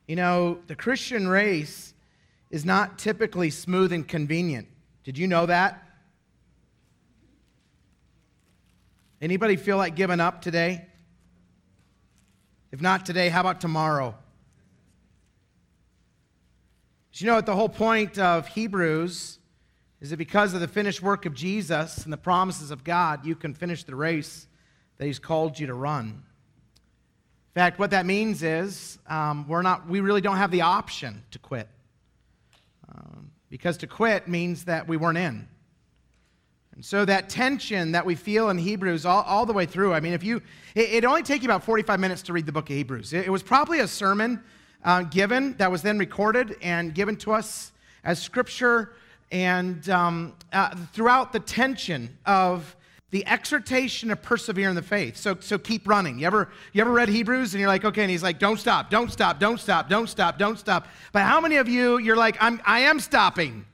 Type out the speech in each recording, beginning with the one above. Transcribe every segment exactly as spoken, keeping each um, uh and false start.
You know, the Christian race is not typically smooth and convenient. Did you know that? Anybody feel like giving up today? If not today, how about tomorrow? You know what the whole point of Hebrews is that because of the finished work of Jesus and the promises of God, you can finish the race that He's called you to run. In fact, what that means is um, we're not, we really don't have the option to quit. Um, because to quit means that we weren't in. And so that tension that we feel in Hebrews all, all the way through, I mean, if you, it, it'd only take you about forty-five minutes to read the book of Hebrews. It, it was probably a sermon uh, given that was then recorded and given to us as scripture, and um, uh, throughout the tension of the exhortation to persevere in the faith. So, so keep running. You ever, you ever read Hebrews and you're like, okay, and he's like, don't stop, don't stop, don't stop, don't stop, don't stop. But how many of you, you're like, I'm, I am stopping.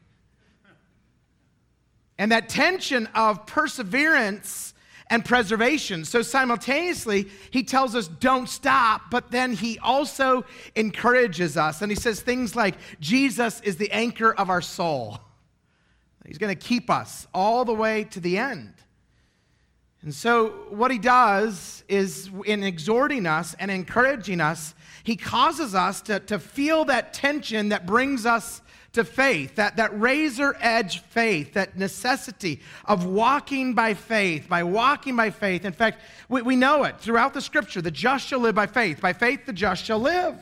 And that tension of perseverance and preservation. So simultaneously, he tells us don't stop, but then he also encourages us. And he says things like, Jesus is the anchor of our soul. He's going to keep us all the way to the end. And so what he does is, in exhorting us and encouraging us, he causes us to, to feel that tension that brings us to faith, that, that razor-edge faith, that necessity of walking by faith, by walking by faith. In fact, we, we know it throughout the Scripture, the just shall live by faith. By faith, the just shall live.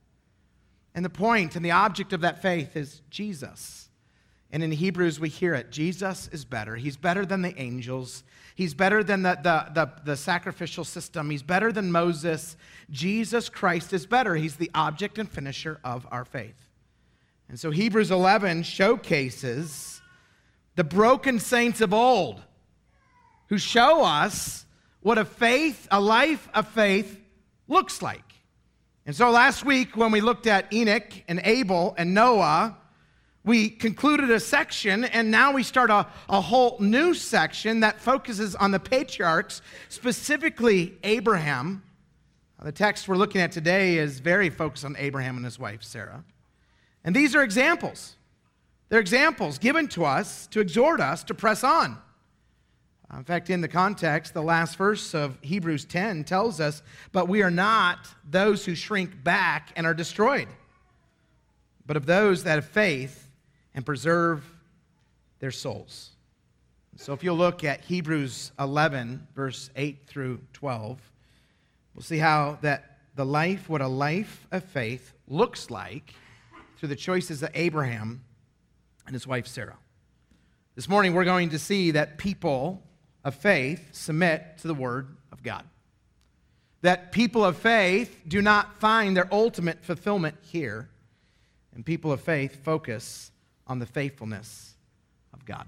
And the point and the object of that faith is Jesus. And in Hebrews, we hear it. Jesus is better. He's better than the angels. He's better than the, the, the, the sacrificial system. He's better than Moses. Jesus Christ is better. He's the object and finisher of our faith. And so Hebrews eleven showcases the broken saints of old who show us what a faith, a life of faith looks like. And so last week when we looked at Enoch and Abel and Noah, we concluded a section, and now we start a, a whole new section that focuses on the patriarchs, specifically Abraham. The text we're looking at today is very focused on Abraham and his wife, Sarah. And these are examples. They're examples given to us to exhort us to press on. In fact, in the context, the last verse of Hebrews ten tells us, but we are not those who shrink back and are destroyed, but of those that have faith and preserve their souls. So if you'll look at Hebrews eleven, verse eight through twelve, we'll see how that the life, what a life of faith looks like through the choices of Abraham and his wife Sarah. This morning we're going to see that people of faith submit to the Word of God. That people of faith do not find their ultimate fulfillment here, and people of faith focus on the faithfulness of God.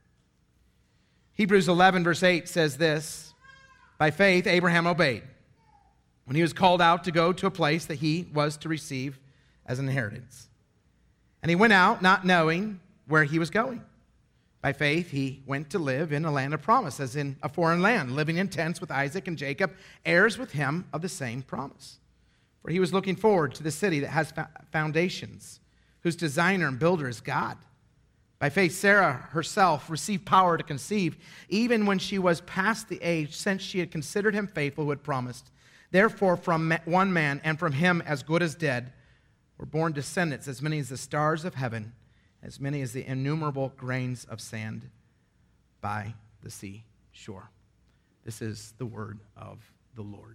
Hebrews eleven verse eight says this, by faith Abraham obeyed when he was called out to go to a place that he was to receive as an inheritance. And he went out not knowing where he was going. By faith, he went to live in a land of promise, as in a foreign land, living in tents with Isaac and Jacob, heirs with him of the same promise. For he was looking forward to the city that has foundations, whose designer and builder is God. By faith, Sarah herself received power to conceive, even when she was past the age, since she had considered him faithful who had promised. Therefore, from one man, and from him as good as dead, were born descendants, as many as the stars of heaven, as many as the innumerable grains of sand by the sea shore. This is the word of the Lord.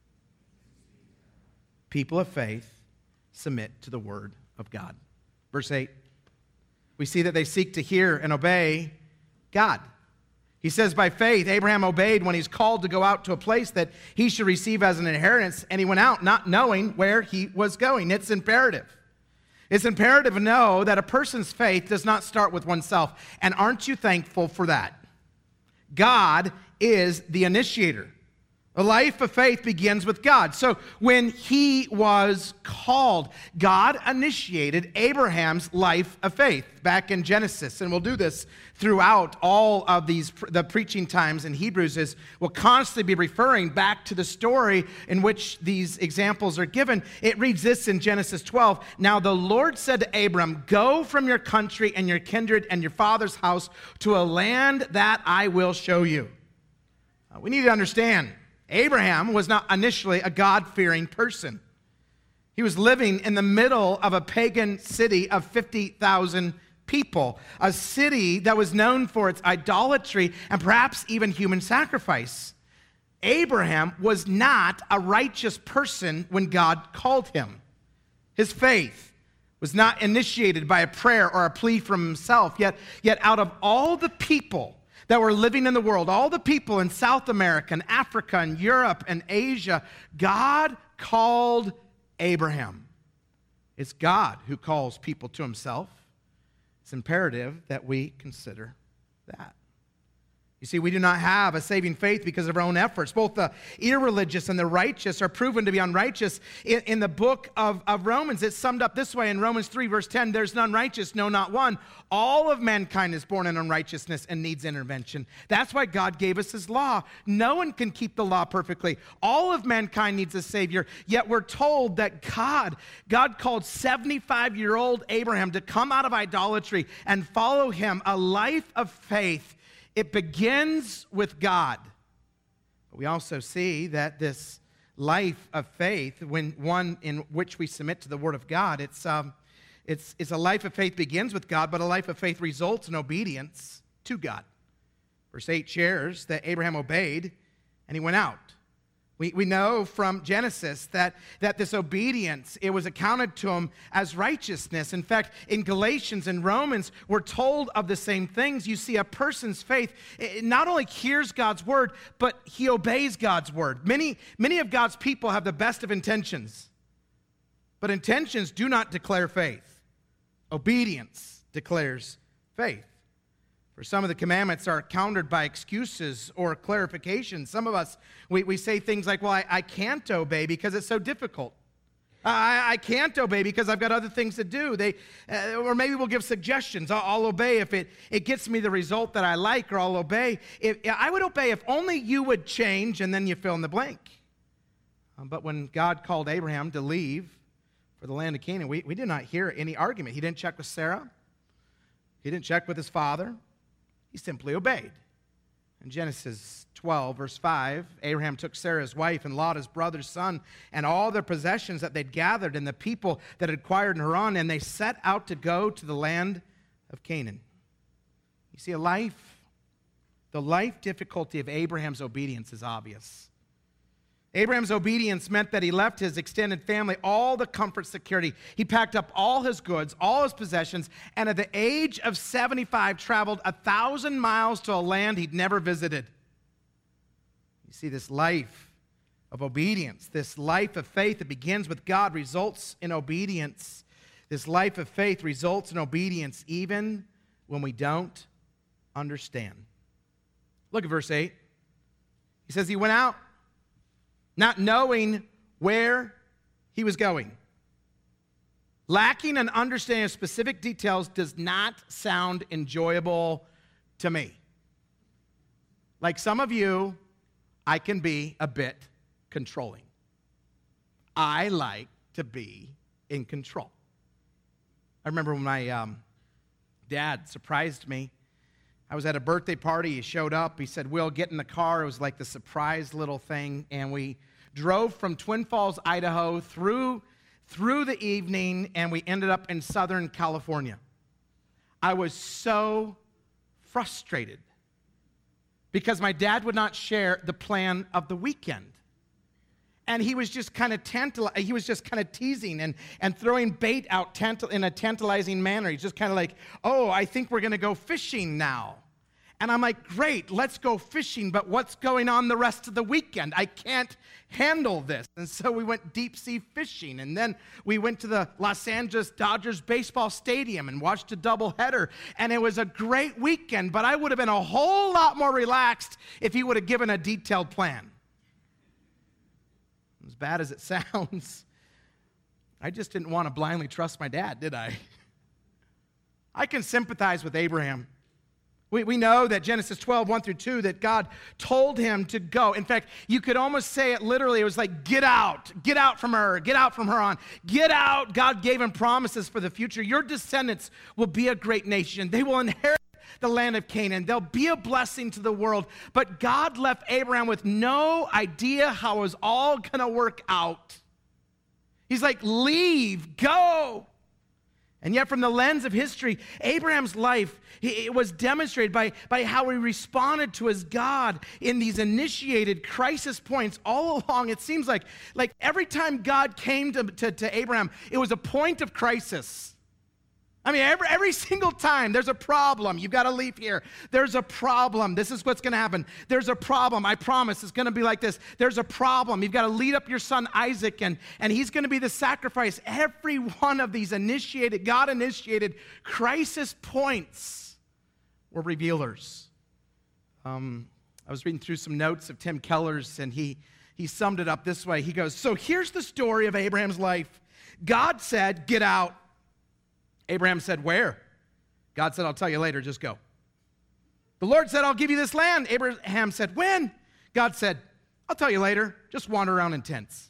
People of faith submit to the word of God. Verse eight, we see that they seek to hear and obey God. He says, by faith, Abraham obeyed when he's called to go out to a place that he should receive as an inheritance, and he went out not knowing where he was going. It's imperative. It's imperative to know that a person's faith does not start with oneself. And aren't you thankful for that? God is the initiator A life of faith begins with God. So when he was called, God initiated Abraham's life of faith back in Genesis. And we'll do this throughout all of these, the preaching times in Hebrews, is we'll constantly be referring back to the story in which these examples are given. It reads this in Genesis twelve. Now the Lord said to Abram, go from your country and your kindred and your father's house to a land that I will show you. Uh, we need to understand, Abraham was not initially a God-fearing person. He was living in the middle of a pagan city of fifty thousand people, a city that was known for its idolatry and perhaps even human sacrifice. Abraham was not a righteous person when God called him. His faith was not initiated by a prayer or a plea from himself, yet, yet out of all the people that were living in the world, all the people in South America and Africa and Europe and Asia, God called Abraham. It's God who calls people to himself. It's imperative that we consider that. You see, we do not have a saving faith because of our own efforts. Both the irreligious and the righteous are proven to be unrighteous. In, in the book of, of Romans, it's summed up this way in Romans three, verse ten, there's none righteous, no, not one. All of mankind is born in unrighteousness and needs intervention. That's why God gave us his law. No one can keep the law perfectly. All of mankind needs a Savior, yet we're told that God, God called seventy-five-year-old Abraham to come out of idolatry and follow him, a life of faith. It begins with God. But we also see that this life of faith, when one in which we submit to the Word of God, it's, um, it's, it's a life of faith begins with God, but a life of faith results in obedience to God. Verse eight shares that Abraham obeyed and he went out. We, we know from Genesis that, that this obedience, it was accounted to him as righteousness. In fact, in Galatians and Romans, we're told of the same things. You see, a person's faith it not only hears God's word, but he obeys God's word. Many, many of God's people have the best of intentions, but intentions do not declare faith. Obedience declares faith. For some of the commandments are countered by excuses or clarifications. Some of us, we, we say things like, well, I, I can't obey because it's so difficult. I, I can't obey because I've got other things to do. They, uh, or maybe we'll give suggestions. I'll, I'll obey if it, it gets me the result that I like, or I'll obey. If, I would obey if only you would change, and then you fill in the blank. Um, but when God called Abraham to leave for the land of Canaan, we, we did not hear any argument. He didn't check with Sarah. He didn't check with his father. He simply obeyed. In Genesis twelve, verse five, Abraham took Sarah his wife and Lot his brother's son and all their possessions that they'd gathered and the people that had acquired in Haran, and they set out to go to the land of Canaan. You see, a life, the life difficulty of Abraham's obedience is obvious. Abraham's obedience meant that he left his extended family all the comfort, security. He packed up all his goods, all his possessions, and at the age of seventy-five, traveled a thousand miles to a land he'd never visited. You see, this life of obedience, this life of faith that begins with God results in obedience. This life of faith results in obedience even when we don't understand. Look at verse eight. He says he went out, not knowing where he was going. Lacking an understanding of specific details does not sound enjoyable to me. Like some of you, I can be a bit controlling. I like to be in control. I remember when my um, dad surprised me. I was at a birthday party. He showed up. He said, Will, get in the car. It was like the surprise little thing. And we drove from Twin Falls, Idaho, through, through the evening, and we ended up in Southern California. I was so frustrated because my dad would not share the plan of the weekend. And he was just kind of tantal- he was just kind of teasing and, and throwing bait out tantal- in a tantalizing manner. He's just kind of like, oh, I think we're going to go fishing now. And I'm like, great, let's go fishing, but what's going on the rest of the weekend? I can't handle this. And so we went deep sea fishing, and then we went to the Los Angeles Dodgers baseball stadium and watched a doubleheader, and it was a great weekend, but I would have been a whole lot more relaxed if he would have given a detailed plan. bad as it sounds, I just didn't want to blindly trust my dad, did I? I can sympathize with Abraham. We, we know that Genesis twelve, one through two, that God told him to go. In fact, you could almost say it literally. It was like, get out, get out from her, get out from her on, get out. God gave him promises for the future. Your descendants will be a great nation. They will inherit the land of Canaan. They'll be a blessing to the world. But God left Abraham with no idea how it was all going to work out. He's like, leave, go. And yet from the lens of history, Abraham's life, it was demonstrated by, by how he responded to his God in these initiated crisis points all along. It seems like, like every time God came to, to, to Abraham, it was a point of crisis. I mean, every, every single time there's a problem. You've got to leave here. There's a problem. This is what's going to happen. There's a problem. I promise it's going to be like this. There's a problem. You've got to lead up your son Isaac, and, and he's going to be the sacrifice. Every one of these initiated, God-initiated crisis points were revealers. Um, I was reading through some notes of Tim Keller's, and he, he summed it up this way. He goes, so here's the story of Abraham's life. God said, get out. Abraham said, where? God said, I'll tell you later, just go. The Lord said, I'll give you this land. Abraham said, when? God said, I'll tell you later, just wander around in tents.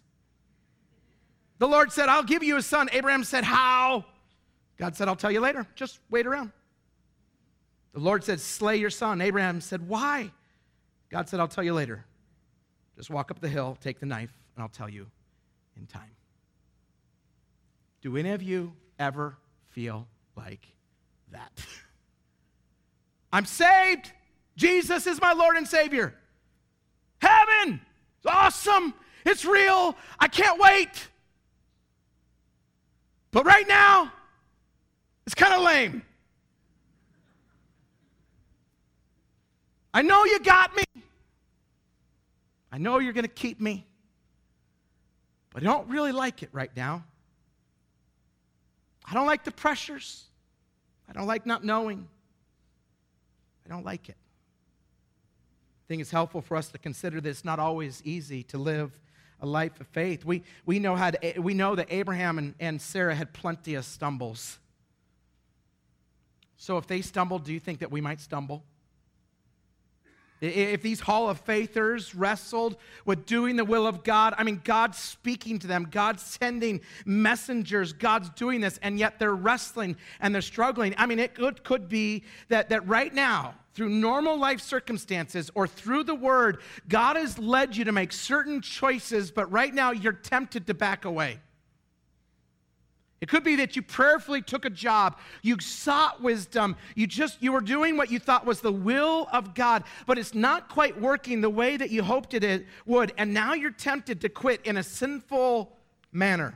The Lord said, I'll give you a son. Abraham said, how? God said, I'll tell you later, just wait around. The Lord said, slay your son. Abraham said, why? God said, I'll tell you later. Just walk up the hill, take the knife, and I'll tell you in time. Do any of you ever feel like that? I'm saved. Jesus is my Lord and Savior. Heaven, it's awesome. It's real. I can't wait. But right now, it's kind of lame. I know you got me. I know you're going to keep me. But I don't really like it right now. I don't like the pressures. I don't like not knowing. I don't like it. I think it's helpful for us to consider that it's not always easy to live a life of faith. We, we, know, how to, we know that Abraham and, and Sarah had plenty of stumbles. So if they stumbled, do you think that we might stumble? If these Hall of Faithers wrestled with doing the will of God, I mean, God's speaking to them, God's sending messengers, God's doing this, and yet they're wrestling and they're struggling. I mean, it could, could be that, that right now, through normal life circumstances or through the Word, God has led you to make certain choices, but right now you're tempted to back away. It could be that you prayerfully took a job, you sought wisdom, you just, you were doing what you thought was the will of God, but it's not quite working the way that you hoped it would, and now you're tempted to quit in a sinful manner.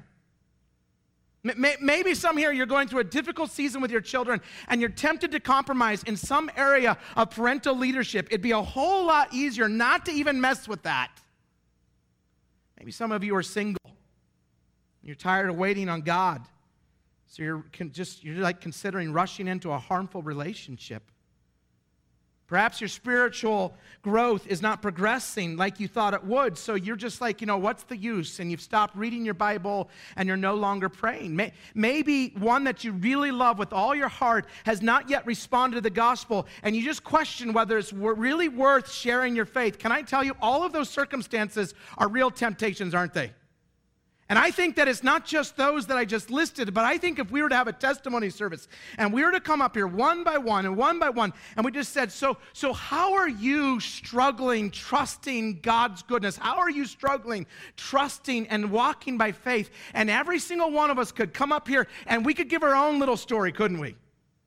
Maybe some here, you're going through a difficult season with your children, and you're tempted to compromise in some area of parental leadership. It'd be a whole lot easier not to even mess with that. Maybe some of you are single. You're tired of waiting on God. So you're just, you're like considering rushing into a harmful relationship. Perhaps your spiritual growth is not progressing like you thought it would. So you're just like, you know, what's the use? And you've stopped reading your Bible and you're no longer praying. Maybe one that you really love with all your heart has not yet responded to the gospel, and you just question whether it's really worth sharing your faith. Can I tell you, all of those circumstances are real temptations, aren't they? And I think that it's not just those that I just listed, but I think if we were to have a testimony service and we were to come up here one by one and one by one, and we just said, so, so how are you struggling, trusting God's goodness? How are you struggling, trusting and walking by faith? And every single one of us could come up here and we could give our own little story, couldn't we?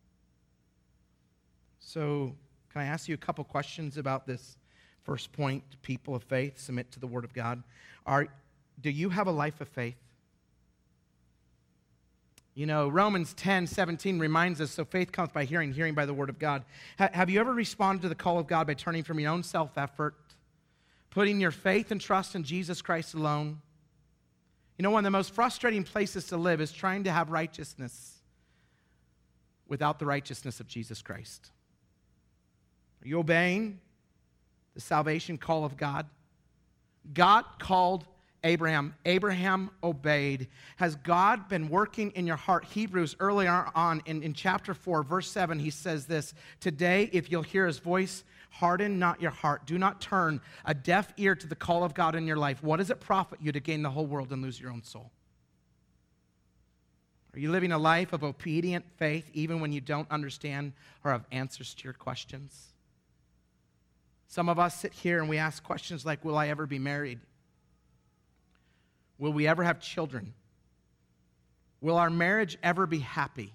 So can I ask you a couple questions about this first point, people of faith, submit to the Word of God? Are Do you have a life of faith? You know, Romans ten seventeen reminds us, so faith comes by hearing, hearing by the Word of God. Ha- have you ever responded to the call of God by turning from your own self-effort, putting your faith and trust in Jesus Christ alone? You know, one of the most frustrating places to live is trying to have righteousness without the righteousness of Jesus Christ. Are you obeying the salvation call of God? God called Abraham. Abraham obeyed. Has God been working in your heart? Hebrews earlier on in, in chapter four, verse seven, he says this, today, if you'll hear his voice, harden not your heart. Do not turn a deaf ear to the call of God in your life. What does it profit you to gain the whole world and lose your own soul? Are you living a life of obedient faith even when you don't understand or have answers to your questions? Some of us sit here and we ask questions like, will I ever be married? Will we ever have children? Will our marriage ever be happy?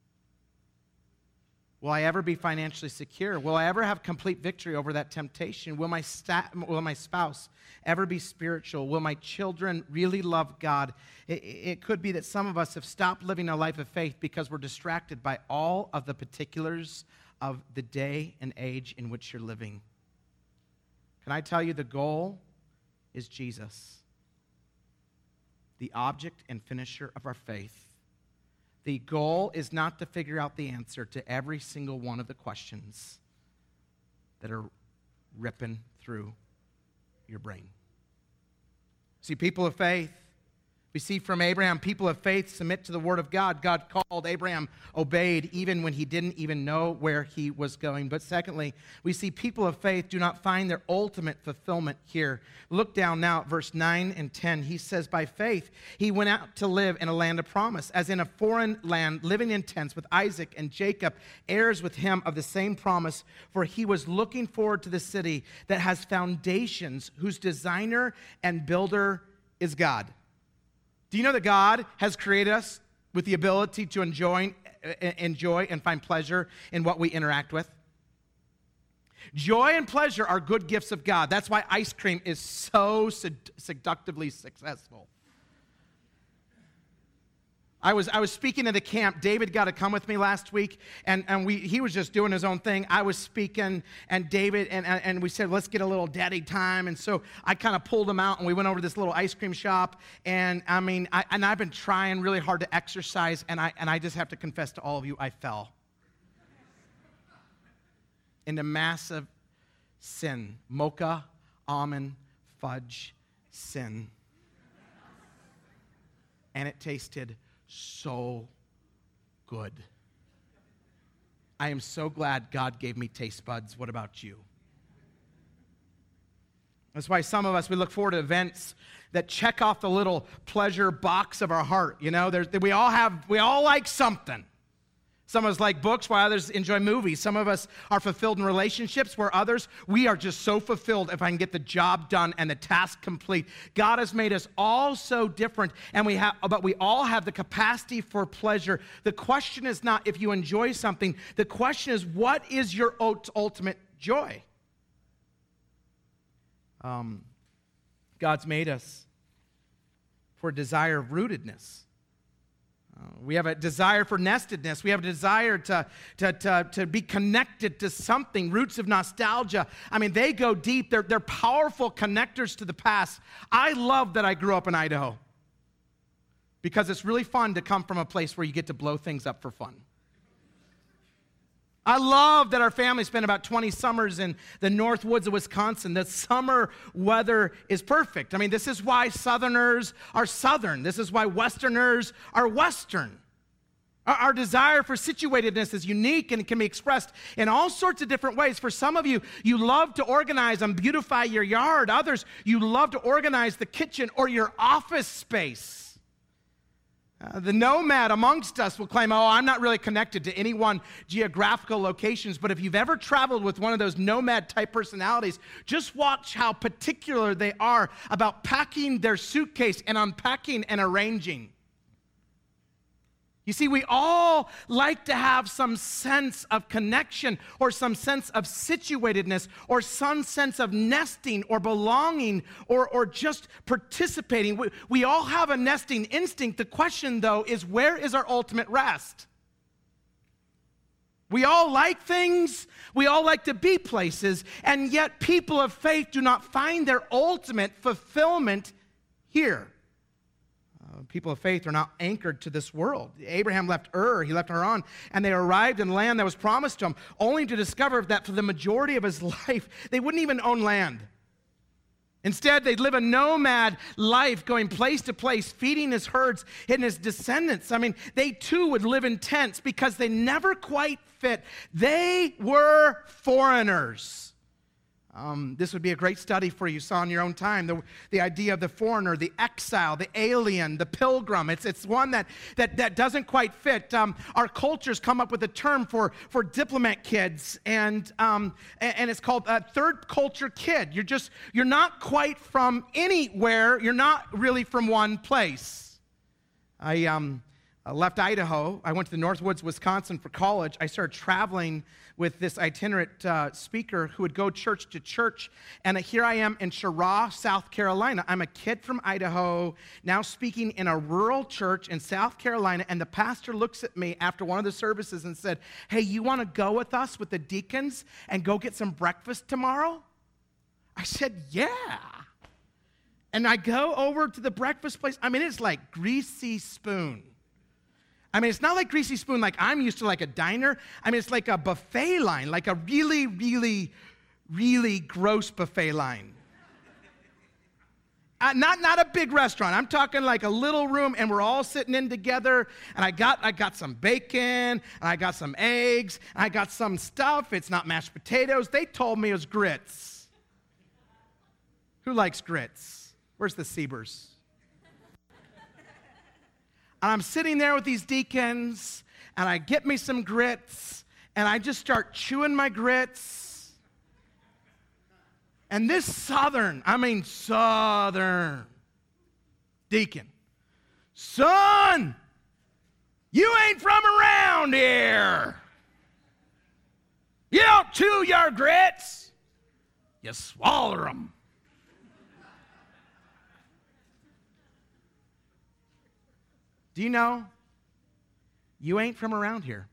Will I ever be financially secure? Will I ever have complete victory over that temptation? Will my, sta- will my spouse ever be spiritual? Will my children really love God? It, it could be that some of us have stopped living a life of faith because we're distracted by all of the particulars of the day and age in which you're living. Can I tell you the goal is Jesus, the object and finisher of our faith. The goal is not to figure out the answer to every single one of the questions that are ripping through your brain. See, people of faith, we see from Abraham, people of faith submit to the word of God. God called, Abraham obeyed, even when he didn't even know where he was going. But secondly, we see people of faith do not find their ultimate fulfillment here. Look down now at verse nine and ten. He says, by faith, he went out to live in a land of promise, as in a foreign land, living in tents with Isaac and Jacob, heirs with him of the same promise, for he was looking forward to the city that has foundations, whose designer and builder is God. Do you know that God has created us with the ability to enjoy, enjoy and find pleasure in what we interact with? Joy and pleasure are good gifts of God. That's why ice cream is so seductively successful. I was I was speaking at the camp. David got to come with me last week, and, and we he was just doing his own thing. I was speaking, and David, and, and we said, let's get a little daddy time. And so I kind of pulled him out, and we went over to this little ice cream shop. And I mean, I, and I've been trying really hard to exercise, and I and I just have to confess to all of you, I fell into massive sin. Mocha, almond, fudge, sin. And it tasted so good. I am so glad God gave me taste buds. What about you? That's why some of us, we look forward to events that check off the little pleasure box of our heart. You know, there's, we all have, we all like something. Some of us like books, while others enjoy movies. Some of us are fulfilled in relationships, where others, we are just so fulfilled if I can get the job done and the task complete. God has made us all so different, and we have, but we all have the capacity for pleasure. The question is not if you enjoy something. The question is, what is your ultimate joy? Um, God's made us for a desire of rootedness. Uh, we have a desire for nestedness. We have a desire to, to, to, to be connected to something, roots of nostalgia. I mean, they go deep. They're, they're powerful connectors to the past. I love that I grew up in Idaho because it's really fun to come from a place where you get to blow things up for fun. I love that our family spent about twenty summers in the north woods of Wisconsin. The summer weather is perfect. I mean, this is why Southerners are Southern. This is why Westerners are Western. Our, our desire for situatedness is unique and can be expressed in all sorts of different ways. For some of you, you love to organize and beautify your yard. Others, you love to organize the kitchen or your office space. Uh, the nomad amongst us will claim, oh, I'm not really connected to any one geographical locations. But if you've ever traveled with one of those nomad-type personalities, just watch how particular they are about packing their suitcase and unpacking and arranging. You see, we all like to have some sense of connection or some sense of situatedness or some sense of nesting or belonging or, or just participating. We, we all have a nesting instinct. The question, though, is where is our ultimate rest? We all like things. We all like to be places. And yet people of faith do not find their ultimate fulfillment here. People of faith are not anchored to this world. Abraham left Ur, he left Haran, and they arrived in land that was promised to him, only to discover that for the majority of his life, they wouldn't even own land. Instead, they'd live a nomad life, going place to place, feeding his herds and his descendants. I mean, they too would live in tents because they never quite fit. They were foreigners. Um, this would be a great study for you, saw in your own time. The, the idea of the foreigner, the exile, the alien, the pilgrim. It's, it's one that, that, that doesn't quite fit. Um, our cultures come up with a term for, for diplomat kids, and, um, and, and it's called a third culture kid. You're just, you're not quite from anywhere. You're not really from one place. I um, left Idaho. I went to the Northwoods, Wisconsin for college. I started traveling with this itinerant uh, speaker who would go church to church. And here I am in Cheraw, South Carolina. I'm a kid from Idaho, now speaking in a rural church in South Carolina. And the pastor looks at me after one of the services and said, "Hey, you want to go with us with the deacons and go get some breakfast tomorrow?" I said, "Yeah." And I go over to the breakfast place. I mean, it's like Greasy Spoon. I mean, it's not like Greasy Spoon like I'm used to, like a diner. I mean, it's like a buffet line, like a really, really, really gross buffet line. Uh, not, not a big restaurant. I'm talking like a little room, and we're all sitting in together, and I got, I got some bacon, and I got some eggs, and I got some stuff. It's not mashed potatoes. They told me it was grits. Who likes grits? Where's the Siebers? And I'm sitting there with these deacons, and I get me some grits, and I just start chewing my grits. And this southern, I mean southern deacon, "Son, you ain't from around here. You don't chew your grits, you swallow them." Do you know you ain't from around here?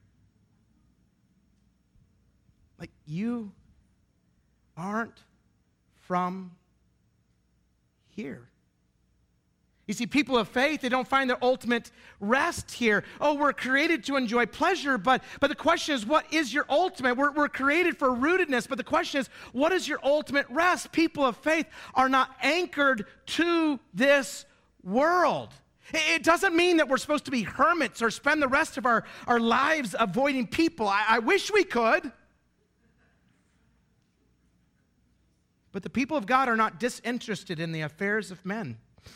Like, you aren't from here. You see, people of faith, they don't find their ultimate rest here. Oh, we're created to enjoy pleasure, but, but the question is, what is your ultimate? We're, we're created for rootedness, but the question is, what is your ultimate rest? People of faith are not anchored to this world. It doesn't mean that we're supposed to be hermits or spend the rest of our, our lives avoiding people. I, I wish we could. But the people of God are not disinterested in the affairs of men.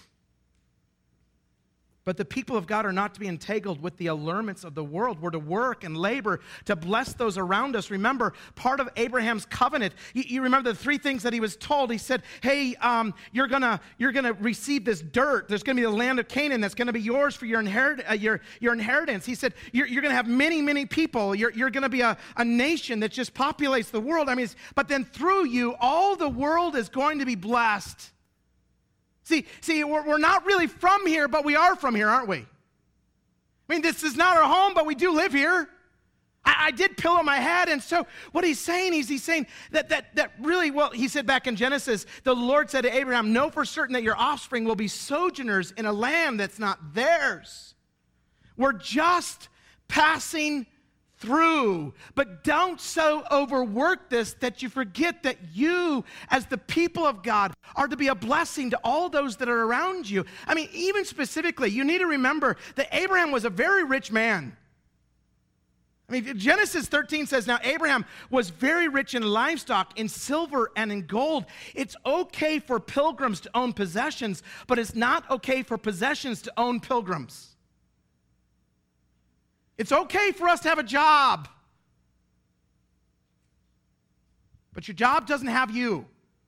But the people of God are not to be entangled with the allurements of the world. We're to work and labor to bless those around us. Remember, part of Abraham's covenant, you, you remember the three things that he was told. He said, hey, um, you're gonna you're gonna receive this dirt. There's gonna be the land of Canaan that's gonna be yours for your, inherit, uh, your, your inheritance. He said, you're, you're gonna have many, many people. You're, you're gonna be a, a nation that just populates the world. I mean, but then through you, all the world is going to be blessed. See, see, we're, we're not really from here, but we are from here, aren't we? I mean, this is not our home, but we do live here. I, I did pillow my head, and so what he's saying is he's saying that, that, that really, well, he said back in Genesis, the Lord said to Abraham, know for certain that your offspring will be sojourners in a land that's not theirs. We're just passing through, but don't so overwork this that you forget that you, as the people of God, are to be a blessing to all those that are around you. I mean, even specifically, you need to remember that Abraham was a very rich man. I mean, Genesis thirteen says, now Abraham was very rich in livestock, in silver, and in gold. It's okay for pilgrims to own possessions, but it's not okay for possessions to own pilgrims. It's okay for us to have a job, but your job doesn't have you.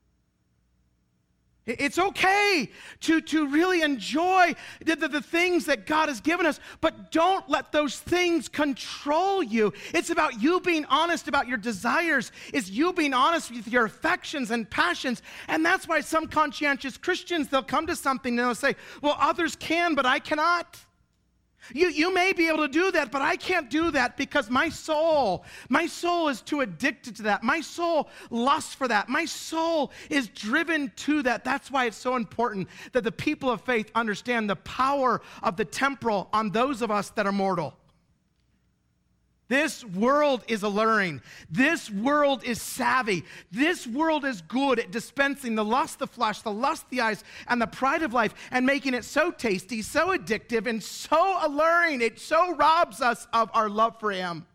It's okay to, to really enjoy the, the, the things that God has given us, but don't let those things control you. It's about you being honest about your desires. It's you being honest with your affections and passions. And that's why some conscientious Christians, they'll come to something and they'll say, well, others can, but I cannot. You, you may be able to do that, but I can't do that because my soul, my soul is too addicted to that. My soul lusts for that. My soul is driven to that. That's why it's so important that the people of faith understand the power of the temporal on those of us that are mortal. This world is alluring. This world is savvy. This world is good at dispensing the lust of the flesh, the lust of the eyes, and the pride of life, and making it so tasty, so addictive, and so alluring. It so robs us of our love for him.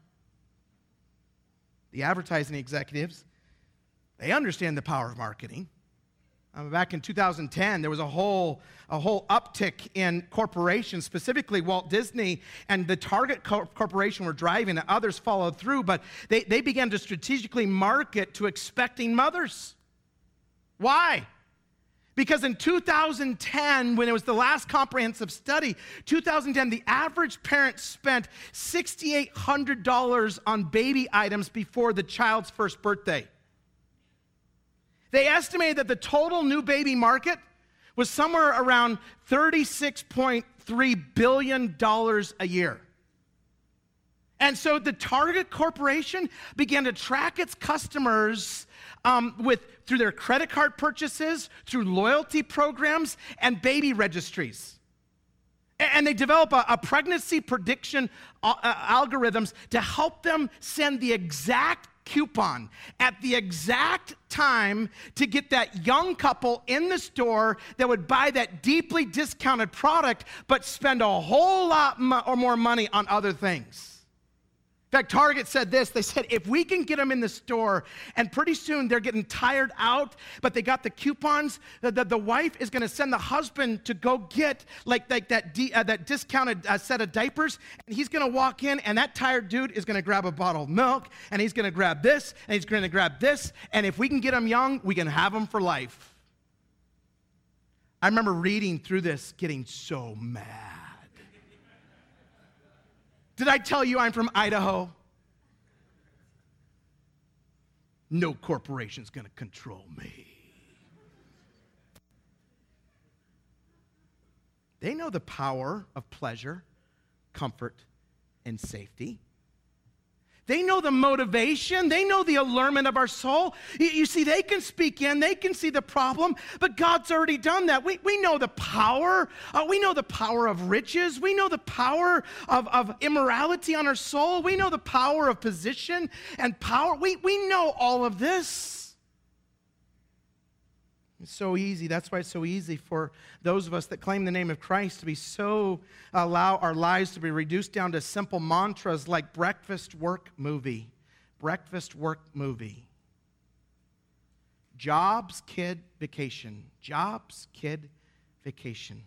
The advertising executives, they understand the power of marketing. Um, back in two thousand ten, there was a whole, a whole uptick in corporations, specifically Walt Disney and the Target Co- Corporation were driving it. Others followed through, but they, they began to strategically market to expecting mothers. Why? Because in two thousand ten, when it was the last comprehensive study, two thousand ten, the average parent spent six thousand eight hundred dollars on baby items before the child's first birthday. They estimated that the total new baby market was somewhere around thirty-six point three billion dollars a year. And so the Target Corporation began to track its customers um, with through their credit card purchases, through loyalty programs, and baby registries. And they develop a, a pregnancy prediction uh, algorithms to help them send the exact coupon at the exact time to get that young couple in the store that would buy that deeply discounted product but spend a whole lot mo- or more money on other things. In fact, Target said this. They said, if we can get them in the store, and pretty soon they're getting tired out, but they got the coupons, the, the, the wife is going to send the husband to go get like, like that, de, uh, that discounted uh, set of diapers, and he's going to walk in, and that tired dude is going to grab a bottle of milk, and he's going to grab this, and he's going to grab this, and if we can get them young, we can have them for life. I remember reading through this, getting so mad. Did I tell you I'm from Idaho? No corporation's going to control me. They know the power of pleasure, comfort, and safety. They know the motivation. They know the allurement of our soul. You, you see, they can speak in. They can see the problem, but God's already done that. We, we know the power. Uh, we know the power of riches. We know the power of, of immorality on our soul. We know the power of position and power. We, we know all of this. It's so easy. That's why it's so easy for those of us that claim the name of Christ to be so, allow our lives to be reduced down to simple mantras like breakfast, work, movie. Breakfast, work, movie. Jobs, kid, vacation. Jobs, kid, vacation.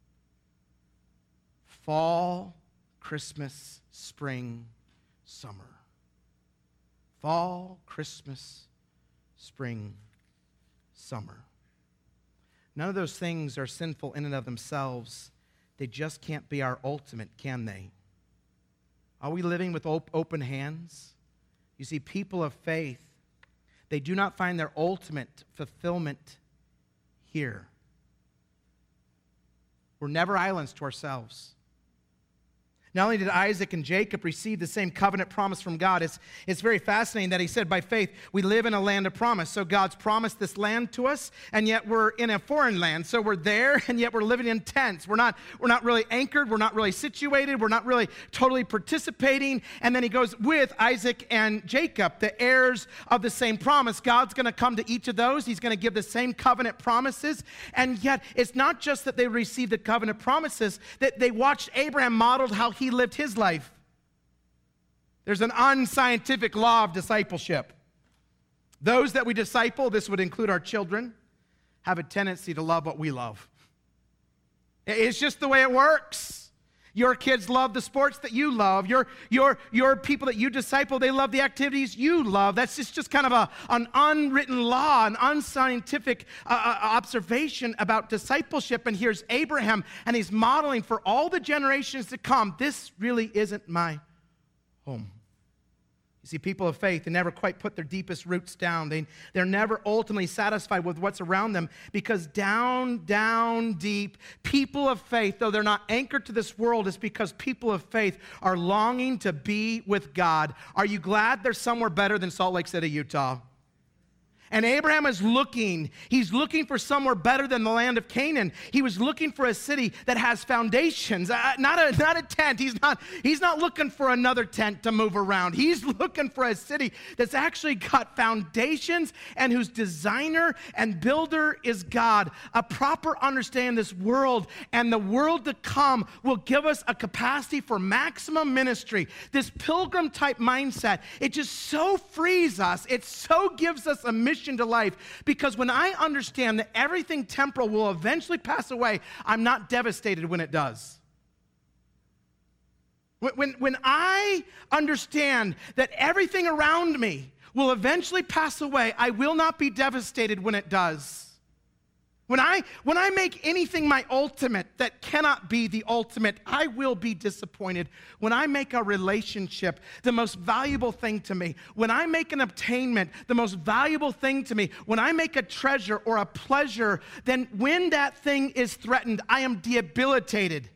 Fall, Christmas, spring, summer. Fall, Christmas, spring, summer. None of those things are sinful in and of themselves. They just can't be our ultimate, can they? Are we living with op- open hands? You see, people of faith, they do not find their ultimate fulfillment here. We're never islands to ourselves. Not only did Isaac and Jacob receive the same covenant promise from God, it's, it's very fascinating that he said, by faith, we live in a land of promise. So God's promised this land to us, and yet we're in a foreign land. So we're there, and yet we're living in tents. We're not, we're not really anchored. We're not really situated. We're not really totally participating. And then he goes with Isaac and Jacob, the heirs of the same promise. God's going to come to each of those. He's going to give the same covenant promises. And yet it's not just that they received the covenant promises, that they watched Abraham modeled how he lived his life. There's an unscientific law of discipleship. Those that we disciple, this would include our children, have a tendency to love what we love. It's just the way it works. Your kids love the sports that you love. Your, your, your people that you disciple, they love the activities you love. That's just, just kind of a, an unwritten law, an unscientific uh, observation about discipleship. And here's Abraham, and he's modeling for all the generations to come, this really isn't my home. You see, people of faith, they never quite put their deepest roots down. They, they're never ultimately satisfied with what's around them because down, down deep, people of faith, though they're not anchored to this world, is because people of faith are longing to be with God. Are you glad there's somewhere better than Salt Lake City, Utah? And Abraham is looking. He's looking for somewhere better than the land of Canaan. He was looking for a city that has foundations, uh, not a not a tent. He's not he's not looking for another tent to move around. He's looking for a city that's actually got foundations and whose designer and builder is God. A proper understanding of this world and the world to come will give us a capacity for maximum ministry. This pilgrim type mindset, it just so frees us. It so gives us a mission to life, because when I understand that everything temporal will eventually pass away, I'm not devastated when it does. When, when, when I understand that everything around me will eventually pass away, I will not be devastated when it does. When I, when I make anything my ultimate that cannot be the ultimate, I will be disappointed. When I make a relationship the most valuable thing to me, when I make an obtainment the most valuable thing to me, when I make a treasure or a pleasure, then when that thing is threatened, I am debilitated.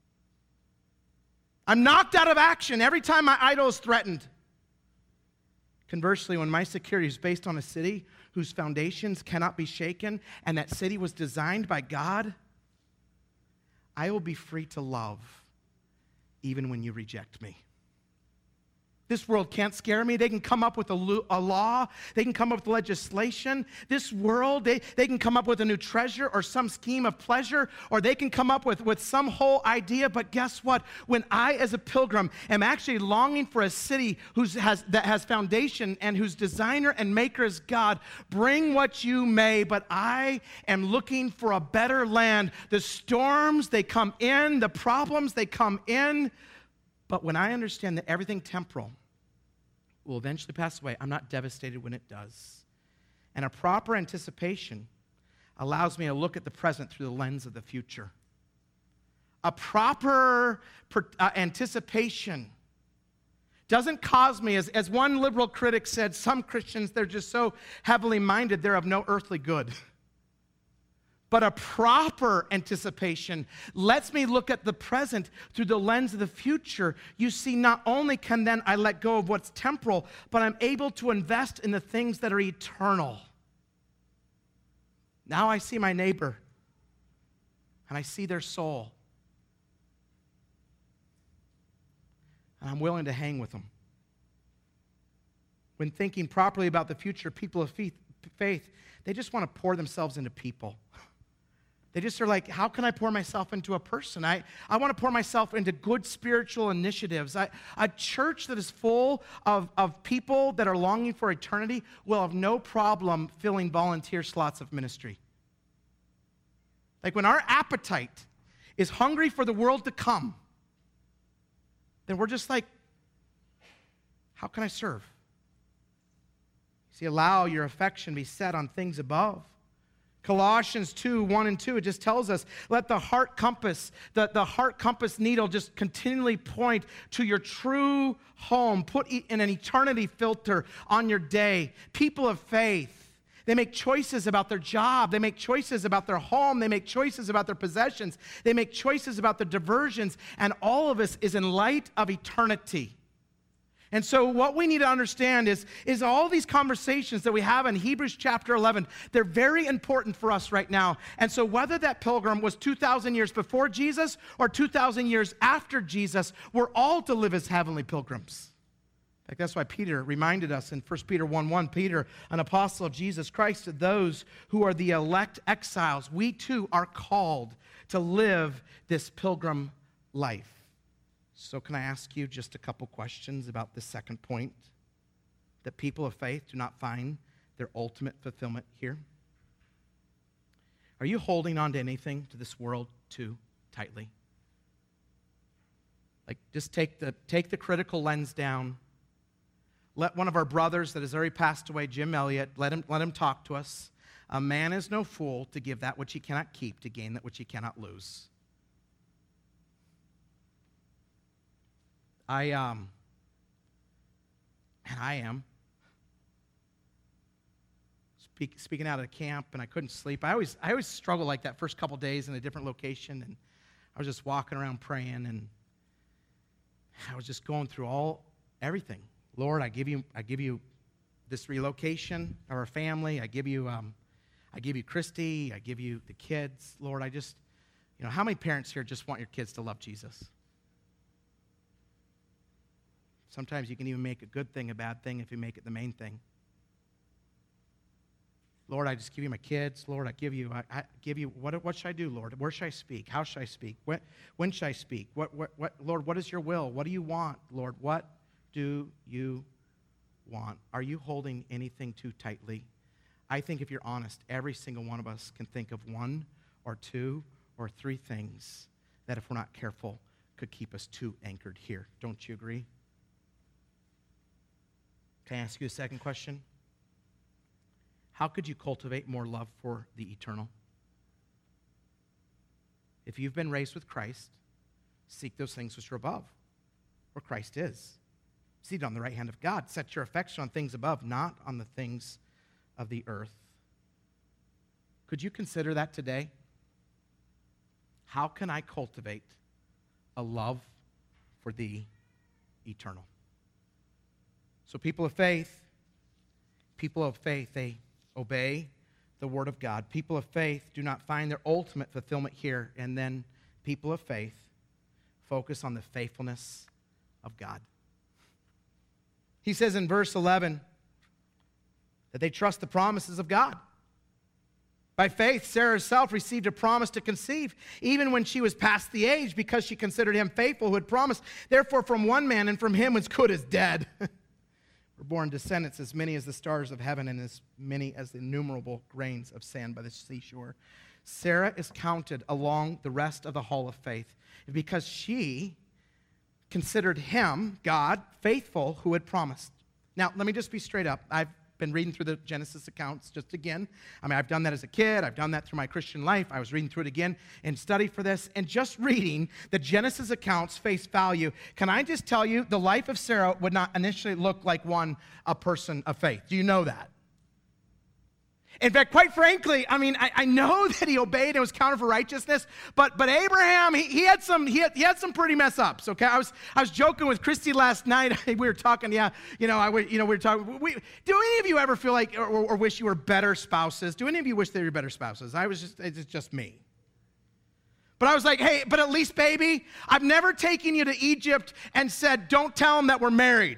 I'm knocked out of action every time my idol is threatened. Conversely, when my security is based on a city whose foundations cannot be shaken, and that city was designed by God, I will be free to love even when you reject me. This world can't scare me. They can come up with a, lo- a law. They can come up with legislation. This world, they, they can come up with a new treasure or some scheme of pleasure, or they can come up with, with some whole idea. But guess what? When I, as a pilgrim, am actually longing for a city who's has, that has foundation and whose designer and maker is God, bring what you may, but I am looking for a better land. The storms, they come in. The problems, they come in. But when I understand that everything temporal will eventually pass away, I'm not devastated when it does. And a proper anticipation allows me to look at the present through the lens of the future. A proper per, uh, anticipation doesn't cause me, as, as one liberal critic said, some Christians, they're just so heavily minded, they're of no earthly good. But a proper anticipation lets me look at the present through the lens of the future. You see, not only can then I let go of what's temporal, but I'm able to invest in the things that are eternal. Now I see my neighbor, and I see their soul, and I'm willing to hang with them. When thinking properly about the future, people of faith, faith they just want to pour themselves into people. They just are like, how can I pour myself into a person? I, I want to pour myself into good spiritual initiatives. I, a church that is full of, of people that are longing for eternity will have no problem filling volunteer slots of ministry. Like when our appetite is hungry for the world to come, then we're just like, how can I serve? See, allow your affection be set on things above. Colossians two, one and two, it just tells us, let the heart compass, the, the heart compass needle just continually point to your true home. Put in an eternity filter on your day. People of faith, they make choices about their job. They make choices about their home. They make choices about their possessions. They make choices about their diversions. And all of us is in light of eternity. And so what we need to understand is, is all these conversations that we have in Hebrews chapter eleven, they're very important for us right now. And so whether that pilgrim was two thousand years before Jesus or two thousand years after Jesus, we're all to live as heavenly pilgrims. In fact, that's why Peter reminded us in First Peter one one, Peter, an apostle of Jesus Christ, to those who are the elect exiles, we too are called to live this pilgrim life. So can I ask you just a couple questions about the second point, that people of faith do not find their ultimate fulfillment here? Are you holding on to anything, to this world, too tightly? Like, just take the, take the critical lens down. Let one of our brothers that has already passed away, Jim Elliott, let him, let him talk to us. A man is no fool to give that which he cannot keep to gain that which he cannot lose. I, um, and I am, speak, speaking out of camp, and I couldn't sleep. I always, I always struggle like that first couple days in a different location, and I was just walking around praying, and I was just going through all, everything. Lord, I give you, I give you this relocation of our family. I give you, um, I give you Christy. I give you the kids. Lord, I just, you know, how many parents here just want your kids to love Jesus? Sometimes you can even make a good thing a bad thing if you make it the main thing. Lord, I just give you my kids. Lord, I give you, I, I give you, what, what should I do, Lord? Where should I speak? How should I speak? When, when should I speak? What, what, what, Lord, what is your will? What do you want, Lord? What do you want? Are you holding anything too tightly? I think if you're honest, every single one of us can think of one or two or three things that if we're not careful could keep us too anchored here. Don't you agree? Can I ask you a second question? How could you cultivate more love for the eternal? If you've been raised with Christ, seek those things which are above, where Christ is. Seated on the right hand of God. Set your affection on things above, not on the things of the earth. Could you consider that today? How can I cultivate a love for the eternal? So people of faith, people of faith, they obey the word of God. People of faith do not find their ultimate fulfillment here. And then people of faith focus on the faithfulness of God. He says in verse eleven that they trust the promises of God. By faith, Sarah herself received a promise to conceive, even when she was past the age, because she considered him faithful who had promised. Therefore, from one man and from him as good as dead were born descendants as many as the stars of heaven and as many as the innumerable grains of sand by the seashore. Sarah is counted along the rest of the hall of faith because she considered him, God, faithful who had promised. Now, let me just be straight up. I've been reading through the Genesis accounts just again. I mean, I've done that as a kid. I've done that through my Christian life. I was reading through it again in study for this. And just reading the Genesis accounts face value, can I just tell you, the life of Sarah would not initially look like one, a person of faith. Do you know that? In fact, quite frankly, I mean, I, I know that he obeyed and was counted for righteousness, but but Abraham, he, he had some he had, he had some pretty mess ups. Okay, I was I was joking with Christy last night. we were talking, yeah, you know, I you know we were talking. We, do any of you ever feel like or, or wish you were better spouses? Do any of you wish they were better spouses? I was just it's just me. But I was like, hey, but at least, baby, I've never taken you to Egypt and said, don't tell them that we're married.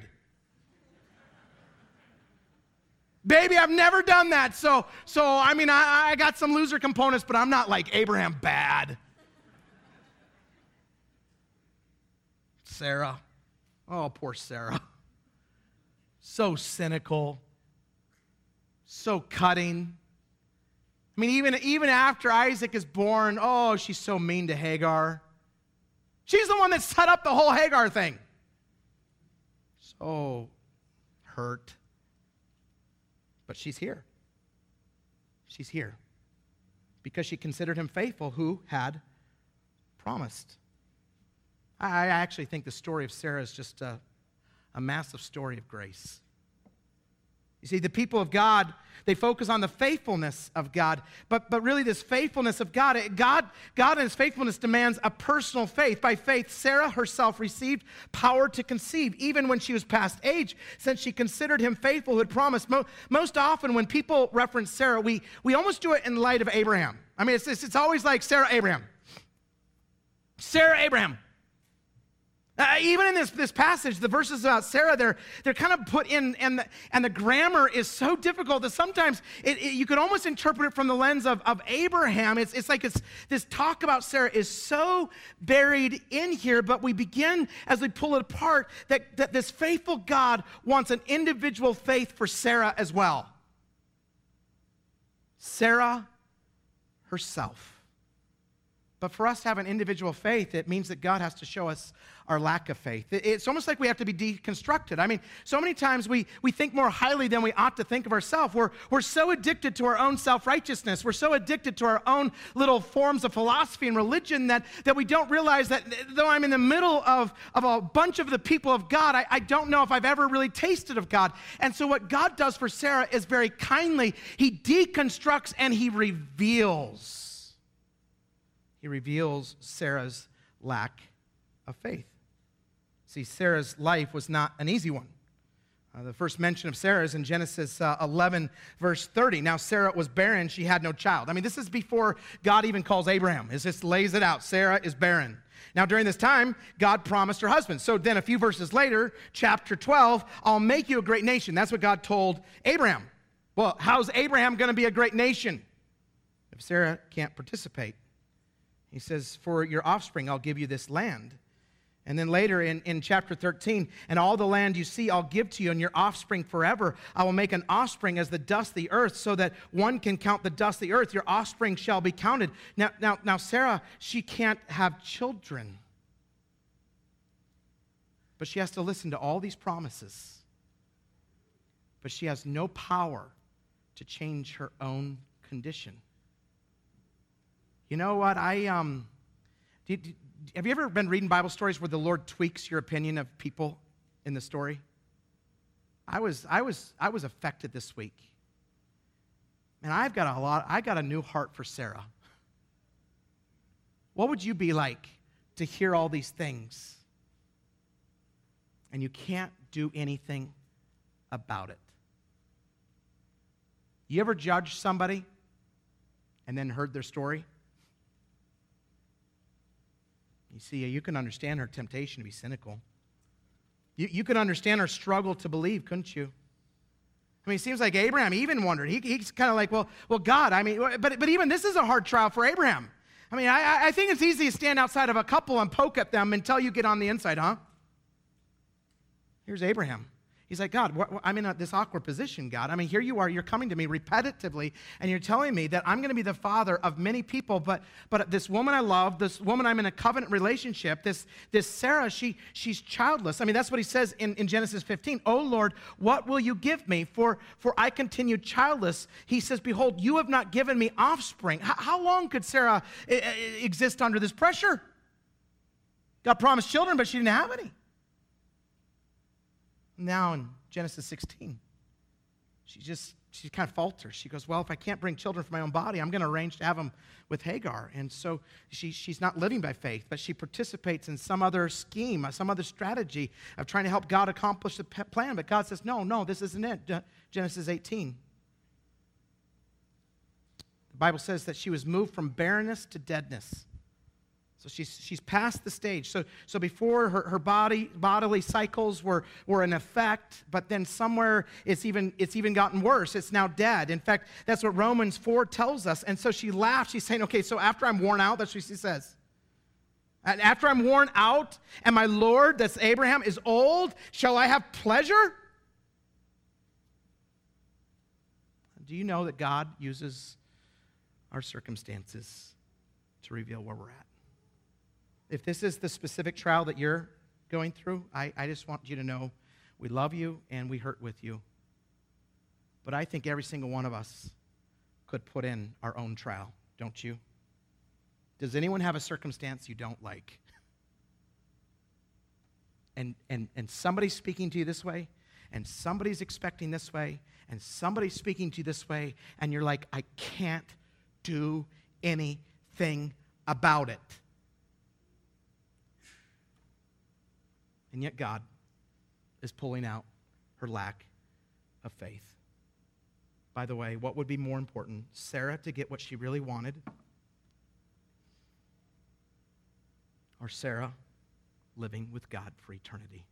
Baby, I've never done that. So, so I mean, I, I got some loser components, but I'm not like Abraham bad. Sarah. Oh, poor Sarah. So cynical. So cutting. I mean, even, even after Isaac is born, oh, she's so mean to Hagar. She's the one that set up the whole Hagar thing. So hurt. But she's here. She's here because she considered him faithful who had promised. I actually think the story of Sarah is just a, a massive story of grace. You see, the people of God, they focus on the faithfulness of God, but, but really this faithfulness of God, God, God and his faithfulness demands a personal faith. By faith, Sarah herself received power to conceive, even when she was past age, since she considered him faithful who had promised. Most often when people reference Sarah, we, we almost do it in light of Abraham. I mean, it's, it's, it's always like Sarah, Abraham. Sarah, Abraham. Uh, even in this, this passage, the verses about Sarah, they're, they're kind of put in, and the, and the grammar is so difficult that sometimes it, it, you could almost interpret it from the lens of, of Abraham. It's, it's like it's, this talk about Sarah is so buried in here, but we begin, as we pull it apart, that, that this faithful God wants an individual faith for Sarah as well. Sarah herself. But for us to have an individual faith, it means that God has to show us our lack of faith. It's almost like we have to be deconstructed. I mean, so many times we, we think more highly than we ought to think of ourselves. We're, we're so addicted to our own self-righteousness. We're so addicted to our own little forms of philosophy and religion that, that we don't realize that though I'm in the middle of, of a bunch of the people of God, I, I don't know if I've ever really tasted of God. And so what God does for Sarah is very kindly, he deconstructs and he reveals. He reveals Sarah's lack of faith. See, Sarah's life was not an easy one. Uh, the first mention of Sarah is in Genesis uh, eleven, verse thirty. Now, Sarah was barren. She had no child. I mean, this is before God even calls Abraham. It just lays it out. Sarah is barren. Now, during this time, God promised her husband. So then a few verses later, chapter twelve, I'll make you a great nation. That's what God told Abraham. Well, how's Abraham going to be a great nation if Sarah can't participate? He says, for your offspring, I'll give you this land. And then later in, in chapter thirteen, and all the land you see I'll give to you and your offspring forever. I will make an offspring as the dust of the earth so that one can count the dust of the earth. Your offspring shall be counted. Now, now, now Sarah, she can't have children. But she has to listen to all these promises. But she has no power to change her own condition. You know what? I, um, did, did Have you ever been reading Bible stories where the Lord tweaks your opinion of people in the story? I was, I was, I was affected this week. And I've got a lot, I got a new heart for Sarah. What would you be like to hear all these things and you can't do anything about it? You ever judge somebody and then heard their story? You see, you can understand her temptation to be cynical. You, you could understand her struggle to believe, couldn't you? I mean, it seems like Abraham even wondered. He, he's kind of like, well, well, God, I mean, but, but even this is a hard trial for Abraham. I mean, I, I think it's easy to stand outside of a couple and poke at them until you get on the inside, huh? Here's Abraham. He's like, God, what, I'm in a, this awkward position, God. I mean, here you are, you're coming to me repetitively, and you're telling me that I'm going to be the father of many people, but but this woman I love, this woman I'm in a covenant relationship, this, this Sarah, she she's childless. I mean, that's what he says in, in Genesis fifteen. Oh, Lord, what will you give me? For, for I continue childless. He says, behold, you have not given me offspring. How, how long could Sarah I- I exist under this pressure? God promised children, but she didn't have any. Now in Genesis sixteen, she just, she kind of falters. She goes, well, if I can't bring children from my own body, I'm going to arrange to have them with Hagar. And so she, she's not living by faith, but she participates in some other scheme, some other strategy of trying to help God accomplish the plan. But God says, no, no, this isn't it. Genesis eighteen. The Bible says that she was moved from barrenness to deadness. So she's, she's past the stage. So, so before her, her body, bodily cycles were, were in effect, but then somewhere it's even, it's even gotten worse. It's now dead. In fact, that's what Romans four tells us. And so she laughs. She's saying, okay, so after I'm worn out, that's what she says. And after I'm worn out and my Lord, that's Abraham, is old, shall I have pleasure? Do you know that God uses our circumstances to reveal where we're at? If this is the specific trial that you're going through, I, I just want you to know we love you and we hurt with you. But I think every single one of us could put in our own trial, don't you? Does anyone have a circumstance you don't like? And, and, and somebody's speaking to you this way, and somebody's expecting this way, and somebody's speaking to you this way, and you're like, I can't do anything about it. And yet God is pulling out her lack of faith. By the way, what would be more important? Sarah to get what she really wanted, or Sarah living with God for eternity?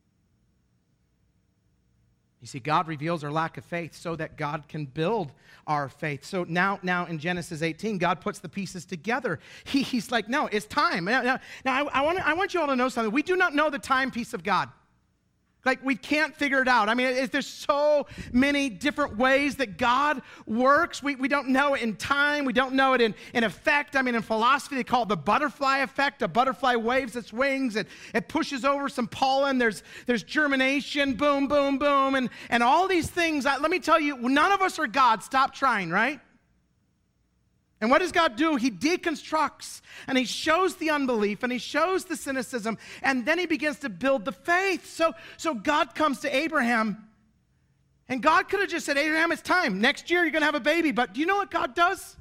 You see, God reveals our lack of faith so that God can build our faith. So now, now in Genesis eighteen, God puts the pieces together. He, he's like, no, it's time. Now, now, now I, I, want, I want you all to know something. We do not know the time piece of God. Like, we can't figure it out. I mean, it, there's so many different ways that God works. We, we don't know it in time. We don't know it in, in effect. I mean, in philosophy, they call it the butterfly effect. A butterfly waves its wings. It, it pushes over some pollen. There's, there's germination, boom, boom, boom, and, and all these things. I, let me tell you, none of us are God. Stop trying, right? And what does God do? He deconstructs, and he shows the unbelief, and he shows the cynicism, and then he begins to build the faith. So, so God comes to Abraham, and God could have just said, Abraham, it's time. Next year you're going to have a baby. But do you know what God does?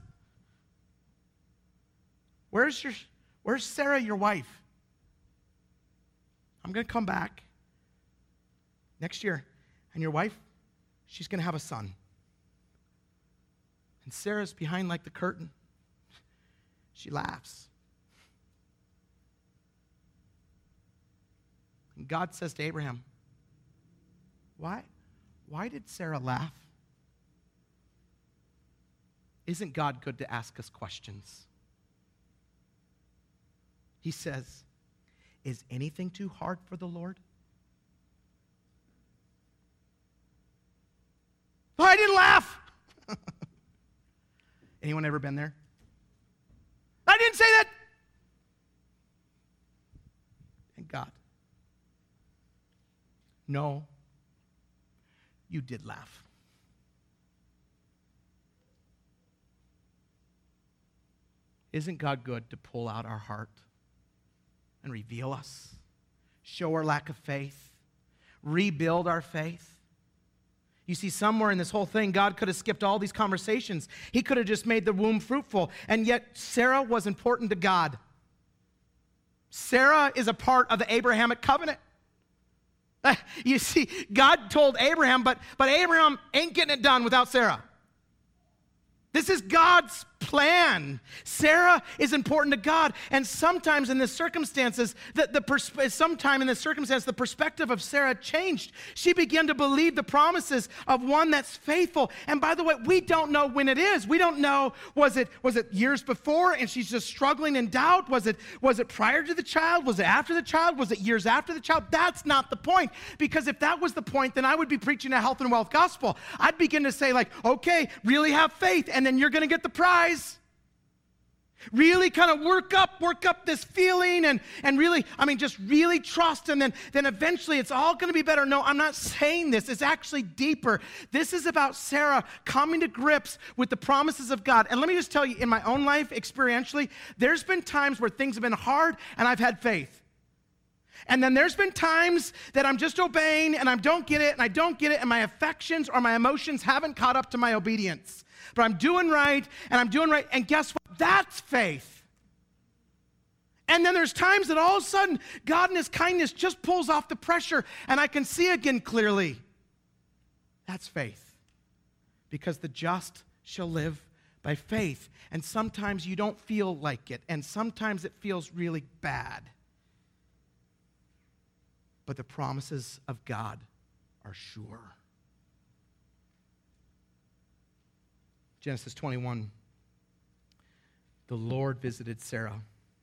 Where's your, where's Sarah, your wife? I'm going to come back next year, And your wife, she's going to have a son. And Sarah's behind like the curtain. She laughs. And God says to Abraham, why, why did Sarah laugh? Isn't God good to ask us questions? He says, is anything too hard for the Lord? Oh, I didn't laugh. Anyone ever been there? I didn't say that. And God, no, you did laugh. Isn't God good to pull out our heart and reveal us, show our lack of faith, rebuild our faith? You see, somewhere in this whole thing, God could have skipped all these conversations. He could have just made the womb fruitful. And yet, Sarah was important to God. Sarah is a part of the Abrahamic covenant. You see, God told Abraham, but, but Abraham ain't getting it done without Sarah. This is God's plan. Sarah is important to God. And sometimes in the circumstances, the, the pers- sometime in the circumstance, the perspective of Sarah changed. She began to believe the promises of one that's faithful. And by the way, we don't know when it is. We don't know, was it, was it years before and she's just struggling in doubt? Was it, was it prior to the child? Was it after the child? Was it years after the child? That's not the point. Because if that was the point, then I would be preaching a health and wealth gospel. I'd begin to say like, okay, really have faith, and then you're going to get the prize. Really kind of work up, work up this feeling and, and really, I mean, just really trust, and then, then eventually it's all going to be better. No, I'm not saying this. It's actually deeper. This is about Sarah coming to grips with the promises of God. And let me just tell you, in my own life, experientially, there's been times where things have been hard and I've had faith. And then there's been times that I'm just obeying and I don't get it and I don't get it and my affections or my emotions haven't caught up to my obedience. But I'm doing right, and I'm doing right, and guess what? That's faith. And then there's times that all of a sudden, God in His kindness just pulls off the pressure, and I can see again clearly. That's faith. Because the just shall live by faith. And sometimes you don't feel like it, and sometimes it feels really bad. But the promises of God are sure. Genesis twenty-one, the Lord visited Sarah.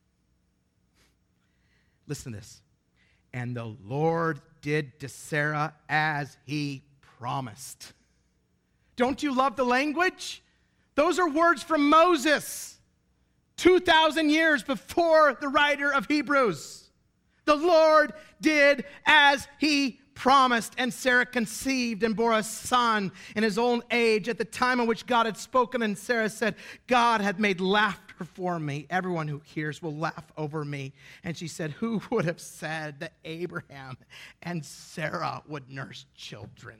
Listen to this. And the Lord did to Sarah as He promised. Don't you love the language? Those are words from Moses, two thousand years before the writer of Hebrews. The Lord did as He promised, and Sarah conceived and bore a son in his old age at the time in which God had spoken. And Sarah said, God had made laughter for me. Everyone who hears will laugh over me. And she said, who would have said that Abraham and Sarah would nurse children?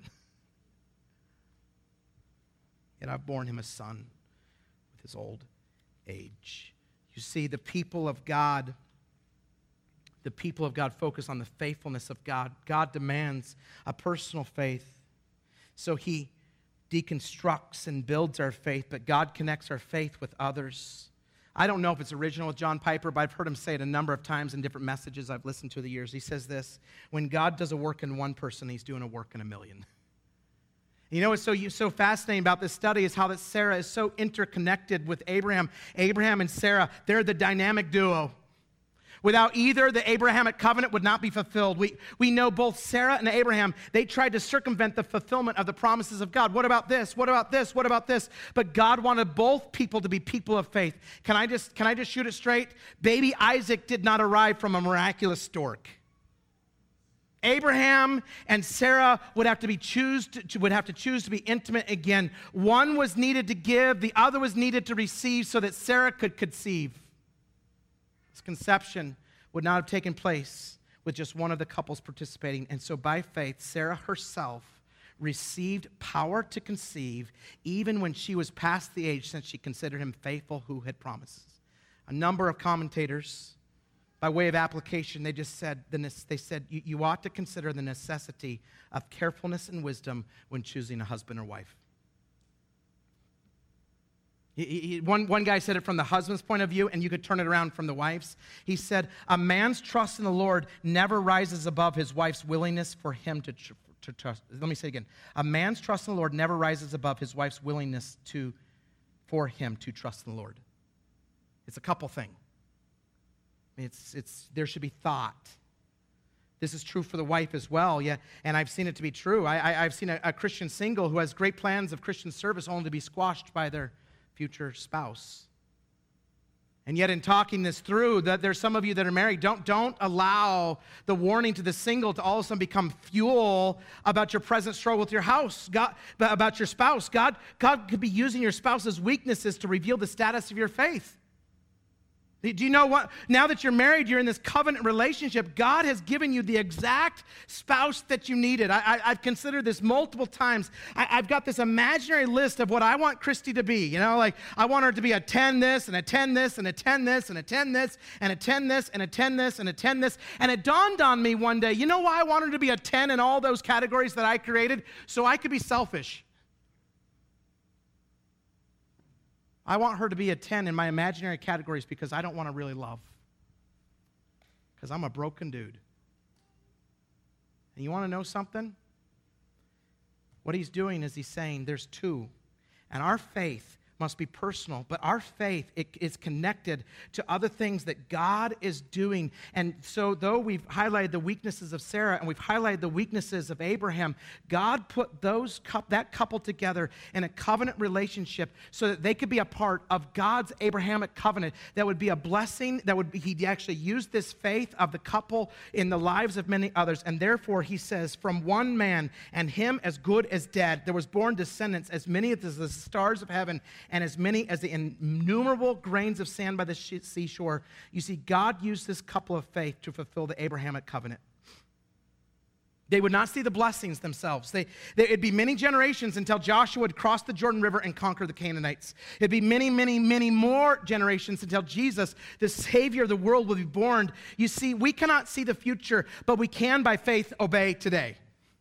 Yet I've borne him a son with his old age. You see, the people of God The people of God focus on the faithfulness of God. God demands a personal faith. So He deconstructs and builds our faith, but God connects our faith with others. I don't know if it's original with John Piper, but I've heard him say it a number of times in different messages I've listened to over the years. He says this: when God does a work in one person, He's doing a work in a million. You know what's so, so fascinating about this study is how that Sarah is so interconnected with Abraham. Abraham and Sarah, they're the dynamic duo. Without either, the Abrahamic covenant would not be fulfilled. We, we know both Sarah and Abraham, they tried to circumvent the fulfillment of the promises of God. What about this? What about this? What about this? But God wanted both people to be people of faith. Can I just, can I just shoot it straight? Baby Isaac did not arrive from a miraculous stork. Abraham and Sarah would have to be choose to, would have to choose to be intimate again. One was needed to give, the other was needed to receive so that Sarah could conceive. This conception would not have taken place with just one of the couples participating. And so by faith, Sarah herself received power to conceive even when she was past the age, since she considered him faithful who had promises. A number of commentators by way of application, they just said, they said you, you ought to consider the necessity of carefulness and wisdom when choosing a husband or wife. He, he, one, one guy said it from the husband's point of view, and you could turn it around from the wife's. He said, a man's trust in the Lord never rises above his wife's willingness for him to, tr- to trust. Let me say it again. A man's trust in the Lord never rises above his wife's willingness to, for him to trust in the Lord. It's a couple thing. It's, it's, there should be thought. This is true for the wife as well, yeah, and I've seen it to be true. I, I, I've seen a, a Christian single who has great plans of Christian service only to be squashed by their future spouse. And yet in talking this through, that there's some of you that are married, don't, don't allow the warning to the single to all of a sudden become fuel about your present struggle with your house, God, about your spouse. God, God could be using your spouse's weaknesses to reveal the status of your faith. Do you know what? Now that you're married, you're in this covenant relationship. God has given you the exact spouse that you needed. I, I, I've considered this multiple times. I, I've got this imaginary list of what I want Christy to be. You know, like I want her to be a ten this, and a ten this, and a ten this, and a ten this, and a ten this, and a ten this, and a ten this. And it dawned on me one day, you know why I want her to be a ten in all those categories that I created? So I could be selfish. I want her to be a ten in my imaginary categories because I don't want to really love. Because I'm a broken dude. And you want to know something? What he's doing is he's saying there's two. And our faith must be personal, but our faith it, is connected to other things that God is doing. And so though we've highlighted the weaknesses of Sarah and we've highlighted the weaknesses of Abraham, God put those that couple together in a covenant relationship so that they could be a part of God's Abrahamic covenant that would be a blessing, that would be, he actually used this faith of the couple in the lives of many others. And therefore, he says, from one man and him as good as dead, there was born descendants as many as the stars of heaven and as many as the innumerable grains of sand by the seashore. You see, God used this couple of faith to fulfill the Abrahamic covenant. They would not see the blessings themselves. They, they, it'd be many generations until Joshua would cross the Jordan River and conquer the Canaanites. It'd be many, many, many more generations until Jesus, the Savior of the world, will be born. You see, we cannot see the future, but we can, by faith, obey today.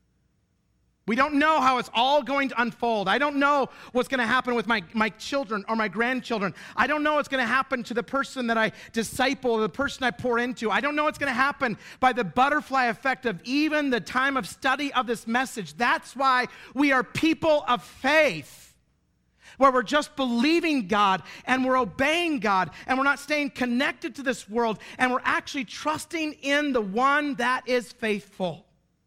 We don't know how it's all going to unfold. I don't know what's going to happen with my, my children or my grandchildren. I don't know what's going to happen to the person that I disciple or the person I pour into. I don't know what's going to happen by the butterfly effect of even the time of study of this message. That's why we are people of faith, where we're just believing God and we're obeying God and we're not staying connected to this world and we're actually trusting in the one that is faithful.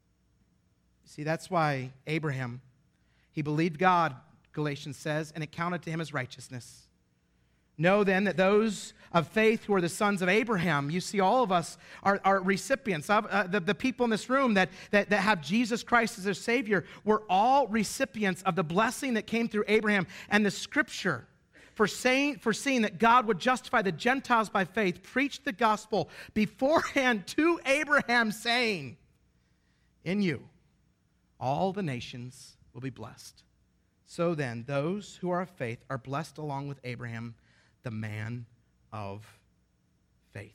See, that's why Abraham, he believed God, Galatians says, and it counted to him as righteousness. Know then that those of faith who are the sons of Abraham, you see all of us are, are recipients of uh, the, the people in this room that, that, that have Jesus Christ as their Savior. We're all recipients of the blessing that came through Abraham. And the scripture for saying, for seeing that God would justify the Gentiles by faith, preached the gospel beforehand to Abraham, saying, in you all the nations will be blessed. So then, those who are of faith are blessed along with Abraham, the man of faith.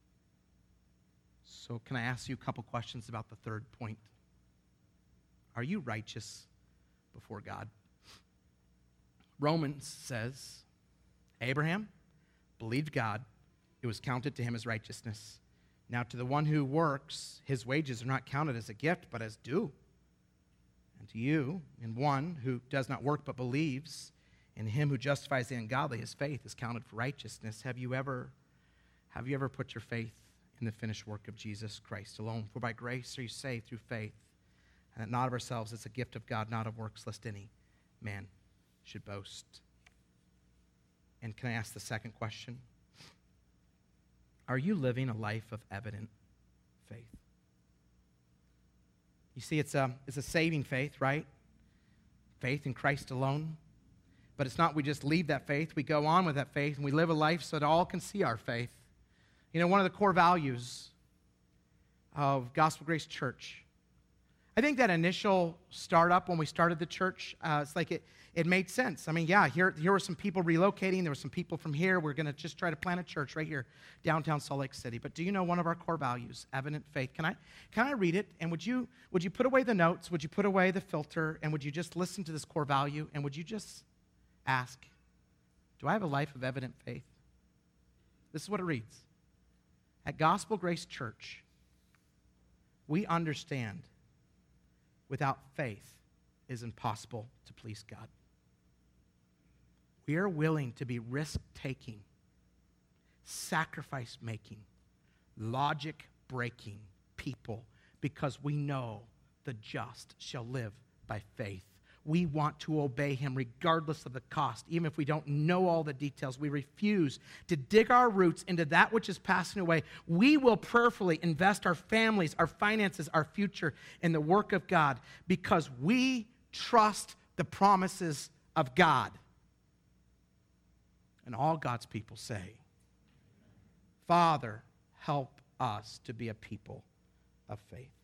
So can I ask you a couple questions about the third point? Are you righteous before God? Romans says, Abraham believed God. It was counted to him as righteousness. Now to the one who works, his wages are not counted as a gift, but as due. And to you, in one who does not work but believes in him who justifies the ungodly, his faith is counted for righteousness. Have you ever, have you ever put your faith in the finished work of Jesus Christ alone? For by grace are you saved through faith, and that not of ourselves, it's a gift of God, not of works, lest any man should boast. And can I ask the second question? Are you living a life of evident faith? You see, it's a, it's a saving faith, right? Faith in Christ alone. But it's not we just leave that faith. We go on with that faith, and we live a life so that all can see our faith. You know, one of the core values of Gospel Grace Church, I think that initial startup when we started the church, uh, it's like it, it made sense. I mean, yeah, here, here were some people relocating. There were some people from here. We're going to just try to plant a church right here, downtown Salt Lake City. But do you know one of our core values, evident faith? Can I, can I read it? And would you, would you put away the notes? Would you put away the filter? And would you just listen to this core value? And would you just ask, do I have a life of evident faith? This is what it reads. At Gospel Grace Church, we understand without faith it is impossible to please God. We are willing to be risk-taking, sacrifice-making, logic-breaking people because we know the just shall live by faith. We want to obey him regardless of the cost. Even if we don't know all the details, we refuse to dig our roots into that which is passing away. We will prayerfully invest our families, our finances, our future in the work of God because we trust the promises of God. And all God's people say, Father, help us to be a people of faith.